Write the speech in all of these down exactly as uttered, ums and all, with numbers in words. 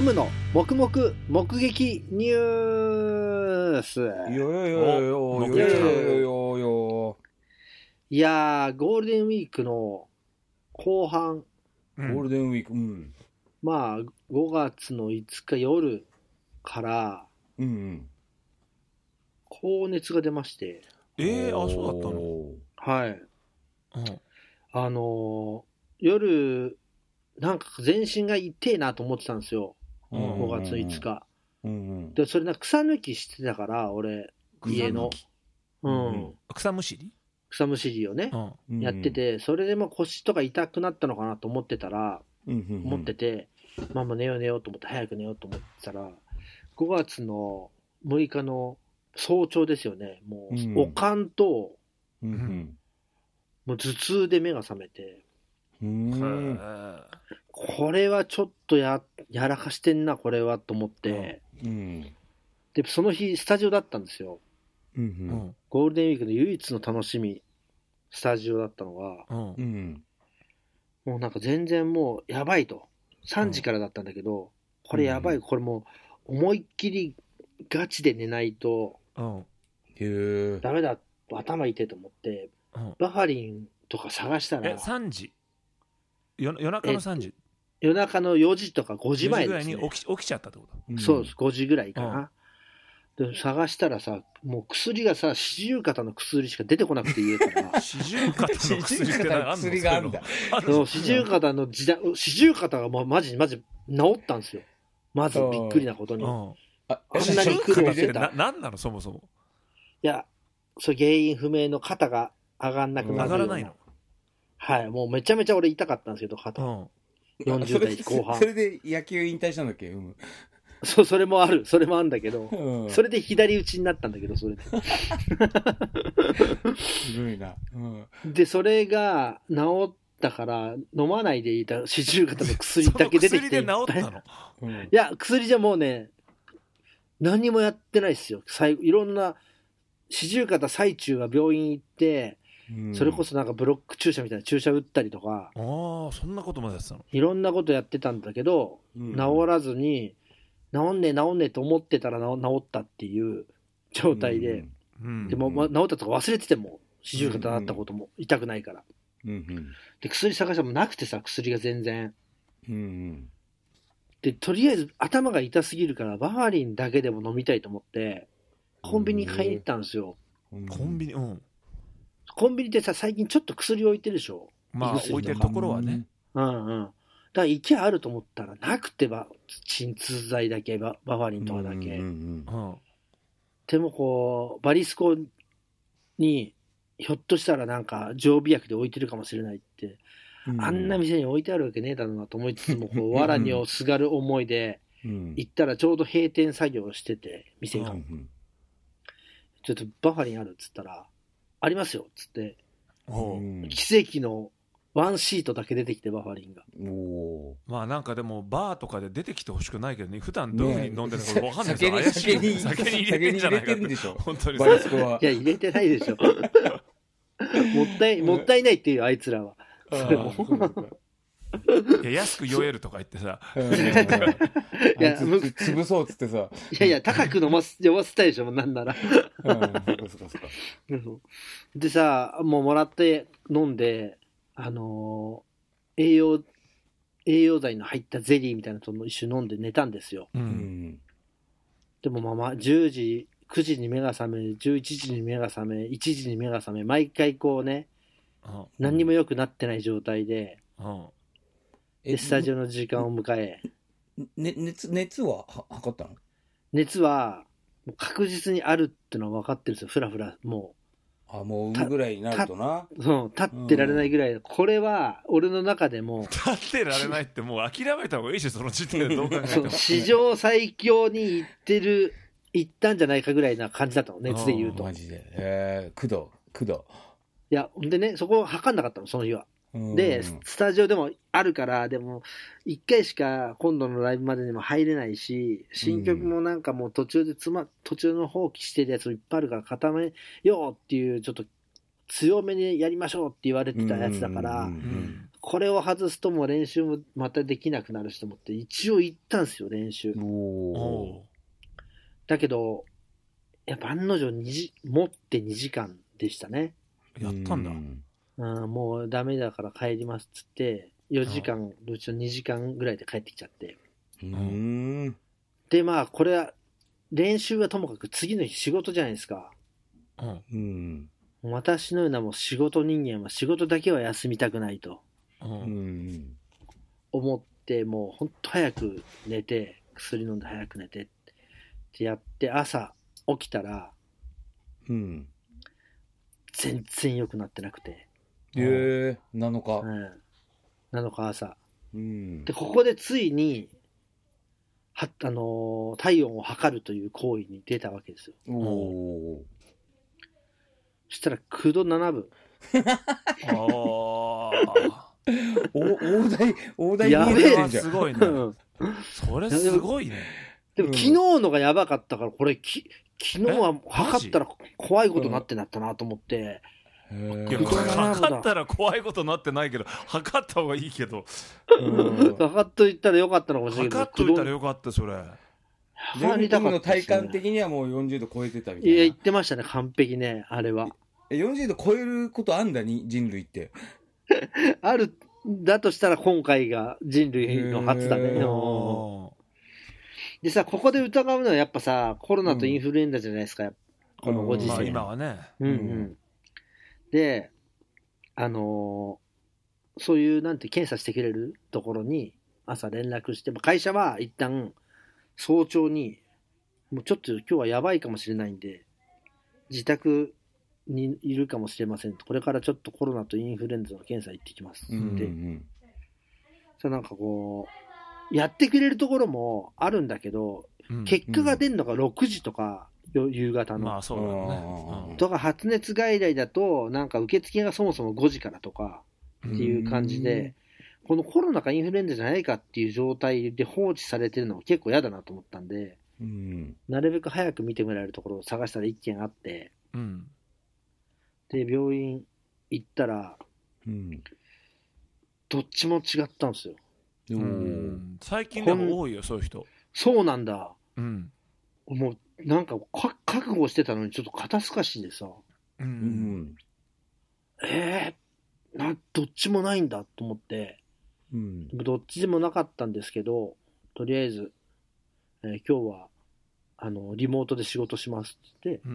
ムの黙々目撃ニュース。 よよよよよよよよ。 いやー、ゴールデンウィークの後半、 ゴールデンウィーク、うん、 まあごがつのいつか夜から、 うんうん、 高熱が出まして。 えー、あ、そうだったの。 はい。 うん、 あのー、夜なんか全身が痛いなと思ってたんですよ。うん、ごがつのいつか、うんうん、でそれなんか草抜きしてたから俺家の、うんうん、 草むしり草むしりをね、うん、やってて、それでも腰とか痛くなったのかなと思ってたら、うんうんうん、思ってて、まあまあ寝よう寝ようと思って早く寝ようと思ってたら、ごがつのむいかの早朝ですよね。もう、うん、おかんと、うんうん、もう頭痛で目が覚めて、うん、これはちょっと や, やらかしてんなこれはと思って、うん、でその日スタジオだったんですよ、うんうん、ゴールデンウィークの唯一の楽しみスタジオだったのが、うん、もうなんか全然もうやばいとさんじからだったんだけど、うん、これやばい、これもう思いっきりガチで寝ないと、うん、ダメだ頭痛いと思って、うん、バファリンとか探したら、 えさんじ夜, 夜中のさんじ、 夜中のよじとかごじまえですね。 よじぐらいに起 き, 起きちゃったってこと、 うん、そうです、ごじぐらいかな、うん、で探したらさ、もう薬がさ、四十肩の薬しか出てこなくて言えから四十肩の薬って何薬があるんだ。 四十肩の時代、四十肩がもうマジマジ治ったんですよ。まずびっくりなことに、うん、 あ, あんなに苦労してた。な何なのそもそも。 いや、それ原因不明の肩が上がんなくなるような、 上がらないの。 はい、もうめちゃめちゃ俺痛かったんですけど肩、うん、よんじゅう代後半。 それで野球引退したんだっけ、うん、 そう、それもある、それもあるんだけど、うん、それで左打ちになったんだけど、それで。 すごいな。 うん、で、それが治ったから飲まないでいた四十肩の薬だけ出てきて。 その薬で治ったの？ うん、いや、薬じゃもうね、何もやってないですよ。最後いろんな四十肩最中は病院行って。うん、それこそなんかブロック注射みたいな注射打ったりとか、 ああそんなことまでやってたの。 いろんなことやってたんだけど、うん、治らずに治んねえ治んねえと思ってたら治ったっていう状態で、うん、でも、ま、治ったとか忘れてても四十肩だったことも痛くないから、うんうん、で薬探してもなくてさ、薬が全然、うんうん、でとりあえず頭が痛すぎるからバファリンだけでも飲みたいと思ってコンビニ買いに行ったんですよ、 うん、コンビニ、うん、 コンビニってさ、最近ちょっと薬置いてるでしょ。 まあ置いてるところはね。 うんうん。だから行きゃあると思ったらなくてば、鎮痛剤だけ、バ, バファリンとかだけ。うんうんうん、でもこう、バリスコに、ひょっとしたらなんか常備薬で置いてるかもしれないって、うん、あんな店に置いてあるわけねえだろうなと思いつつも、こう、藁にをすがる思いで、行ったらちょうど閉店作業をしてて、店が。うんうん、ちょっとバファリンあるっつったら、ありますよっつって、うん、奇跡のワンシートだけ出てきてバファリンが。 おまあなんかでもバーとかで出てきてほしくないけどね、普段どういうふうに飲んでるのか分かんないですけど、怪しい酒に入れてんじゃないかって。 本当にバリスコは。 いや入れてないでしょ。もったいもったいないっていうあいつらは。それもいや安く酔えるとか言ってさ、 いや潰そうっつってさ、 いやいや高く飲ませ酔わせたいでしょ、なんなら。でさ、もうもらって飲んで、あのー、栄養栄養剤の入ったゼリーみたいなのと一緒に飲んで寝たんですよ。うん、でもまあまあじゅうじくじに目が覚め、じゅういちじに目が覚め、いちじに目が覚め、毎回こうね、うん、何にも良くなってない状態で。うんでスタジオの時間を迎え、 ね、熱, 熱は測ったの？ 熱はもう確実にあるってのは分かってるんですよ。フラフラもうあもう産むぐらいになるとな、 そう立ってられないぐらい、うん、これは俺の中でも立ってられないってもう諦めた方がいいでしょ、その時点でどう考えても史上最強にいってるいったんじゃないかぐらいな感じだったの、熱で言うと。 マジで、えー、くどくどいやでね、そこを測んなかったのその日は。でスタジオでもあるから、でもいっかいしか今度のライブまでにも入れないし、新曲もなんかもう途中でつま途中の放棄してるやつもいっぱいあるから固めようっていう、ちょっと強めにやりましょうって言われてたやつだから、 これを外すともう練習もまたできなくなるしと思って一応行ったんですよ練習。 おだけどやっぱ案の定にじ持ってにじかんでしたね。 やったんだ。 うん、もうダメだから帰りますっつってよじかんのうちのにじかんぐらいで帰ってきちゃって、 うん、 でまあこれは練習はともかく次の日仕事じゃないですか。 うん、 私のようなもう仕事人間は仕事だけは休みたくないと思ってもうほんと早く寝て薬飲んで早く寝てってやって朝起きたら、うん、全然良くなってなくて。 えー、なのか、 うん、なのか朝、 うん、 でここでついには、あのー、体温を測るという行為に出たわけですよ。おそしたらきゅうどななぶあお大台大台やべえすごいねそれすごいね。 でも、うん、昨日のがやばかったからこれき昨日は測ったら怖いことになってなったなと思って、 いや測ったら怖いことになってないけど測った方がいいけど、 うん、測っといたらよかったのかもしれないけど測っといたらよかったそれ。 ジョニーの体感的にはもうよんじゅうど超えてたみたいな。 いや言ってましたね完璧ねあれは。 よんじゅうど超えることあんだに人類ってあるだとしたら今回が人類の初だね。でさここで疑うのはやっぱさコロナとインフルエンザじゃないですか、うん、このご時世、まあ、 今はね、 うんうん、であのー、そういうなんて検査してくれるところに朝連絡して会社は一旦早朝にもうちょっと今日はやばいかもしれないんで自宅にいるかもしれませんとこれからちょっとコロナとインフルエンザの検査行ってきますって、うんうん、それなんかこうやってくれるところもあるんだけど、うん、結果が出るのがろくじとか夕方の、 まあそうだね、 うん、とか発熱外来だとなんか受付がそもそもごじからとかっていう感じで、このコロナかインフルエンザじゃないかっていう状態で放置されてるのが結構嫌だなと思ったんで、うん、なるべく早く見てもらえるところを探したら一軒あって、うん、で病院行ったら、うん、どっちも違ったんですよ。 うん、最近でも多いよそういう人。 そうなんだ、うん、もうなんかか覚悟してたのにちょっと肩透かしでさ、うんうん、えー、などっちもないんだと思って、うん、どっちでもなかったんですけどとりあえず、えー、今日はあのリモートで仕事しますって言って、うん、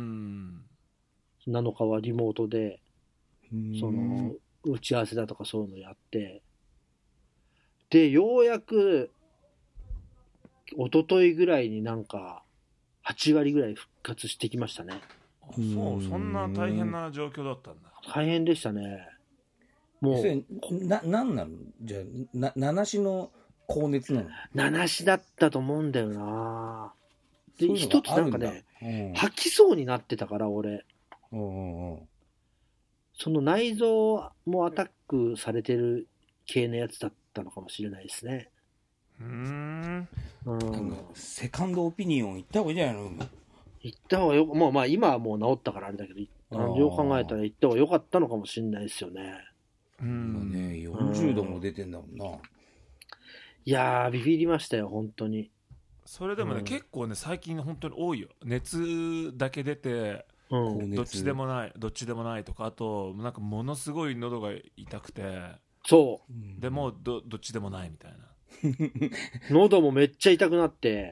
なのかはリモートで、うん、その打ち合わせだとかそういうのやってでようやく一昨日ぐらいになんかはちわりぐらい復活してきましたね。 そう、そんな大変な状況だったんだ。 大変でしたね。もうななんなのじゃあな七種の高熱なの？ 七種だったと思うんだよな。で一つなんかね、うん、吐きそうになってたから俺、うんうん、その内臓もアタックされてる系のやつだったのかもしれないですね。 うーん、うん、セカンドオピニオン行った方がいいんじゃないの？ 行った方がよ、まあまあ今はもう治ったからあれだけど、よう考えたら行った方が良かったのかもしれないですよね。 うんね、よんじゅうども出てんだもんな。 いやービビりましたよ本当に。 それでもね、うん、結構ね最近本当に多いよ。熱だけ出て、うん、どっちでもないどっちでもないとか、あとなんかものすごい喉が痛くて、 そうでも ど, どっちでもないみたいな。 喉もめっちゃ痛くなって、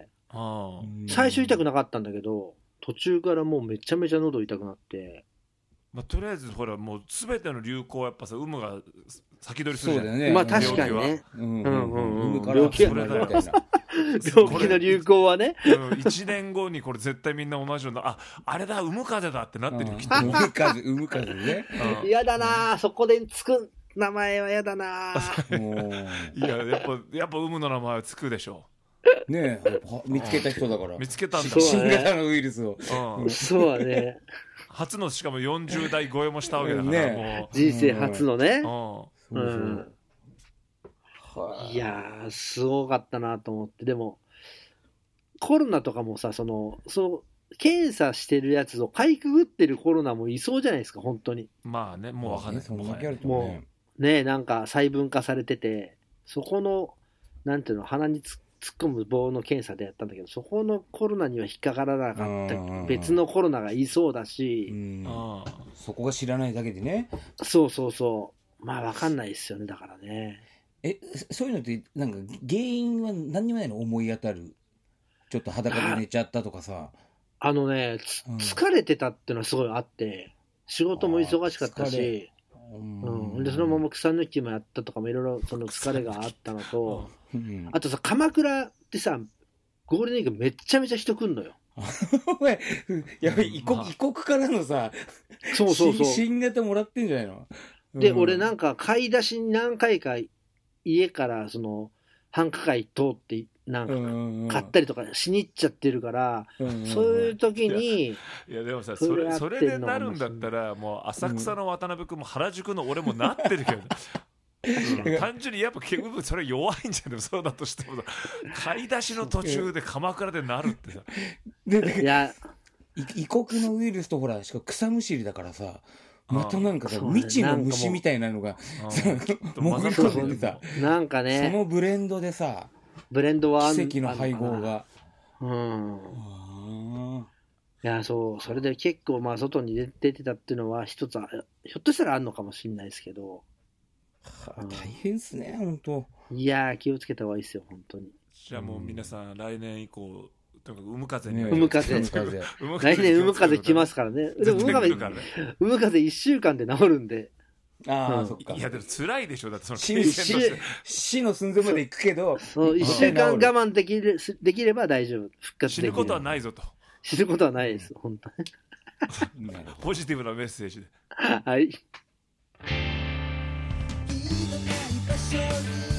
あ最初痛くなかったんだけど途中からもうめちゃめちゃ喉痛くなって、 まあ、とりあえずほらもう全ての流行はやっぱさ有無が先取りするじゃん。 そうだよね。まあ確かにね。うんうんうんうん。病気病気の流行はね。 うん、いちねんごにこれ絶対みんな同じような、ああれだ海風だってなってるよきっと。 海風海風ね。 嫌だなそこでつく名前は嫌だな。 いややっぱやっぱ海の名前はつくでしょ。 ねえ見つけた人だから見つけたんだ、 ね、新型のウイルスを、 うん、そうだね初のしかもよんじゅうだい超えもしたわけだから、ね、もう人生初のね、 うんうん、 いやーすごかったなと思って。でもコロナとかもさそのそう検査してるやつをかいくぐってるコロナもいそうじゃないですか本当に。 まあねもう分かんない、 ね、そんだけあるとね、 もうね、なんか細分化されてて、そこの、なんていうの、鼻につ突っ込む棒の検査でやったんだけど、そこのコロナには引っかからなかった、別のコロナがいそうだし、うん、 あそこが知らないだけでね。 そうそうそう。まあわかんないですよね、だからね。 え、そういうのって、なんか原因は何にもないの？思い当たる。ちょっと裸で寝ちゃったとかさ。 あのね、うん、疲れてたっていうのはすごいあって、仕事も忙しかったし、うん、でそのまま草抜きもやったとかもいろいろその疲れがあったのと、うん、あとさ、鎌倉ってさ、ゴールデンウィークめっちゃめちゃ人来んのよ。 やばい、異国、異国からのさ、 そうそうそう、 新型もらってんじゃないの？ で、うん、俺なんか買い出しに何回か家からその繁華街通ってなんか買ったりとかしに行っちゃってるから、うんうんうん、そういう時にいや、いやでもさ、それ、それでなるんだったらもう浅草の渡辺君も原宿の俺もなってるけど、うん、単純にやっぱ結局それ弱いんじゃない？そうだとしても買い出しの途中で鎌倉でなるってさいや異国のウイルスとほらしかも草むしりだからさ、またなんかさ、未知の虫みたいなのが潜り込んでさ、 なんかね、 そのブレンドでさ、 ブレンドは奇跡の配合が、 うん、いや、そう、それで結構まあ外に出てたっていうのは一つはひょっとしたらあるのかもしれないですけど、 はあ、大変ですね、本当。 いやー、気をつけた方がいいですよ、本当に。 じゃあもう皆さん、来年以降、とにかく海風に、ね、 海風来年海風来ますからね。でも海風、ね、海風いっしゅうかんで治るんで。 ああ、うん、そっか。 いやでも辛いでしょ、だってその死死の寸前まで行くけど、 いっしゅうかん我慢できれできれば大丈夫、復活できる。 死ぬことはないぞと。 死ぬことはないです、本当に。 ポジティブなメッセージで。 はい。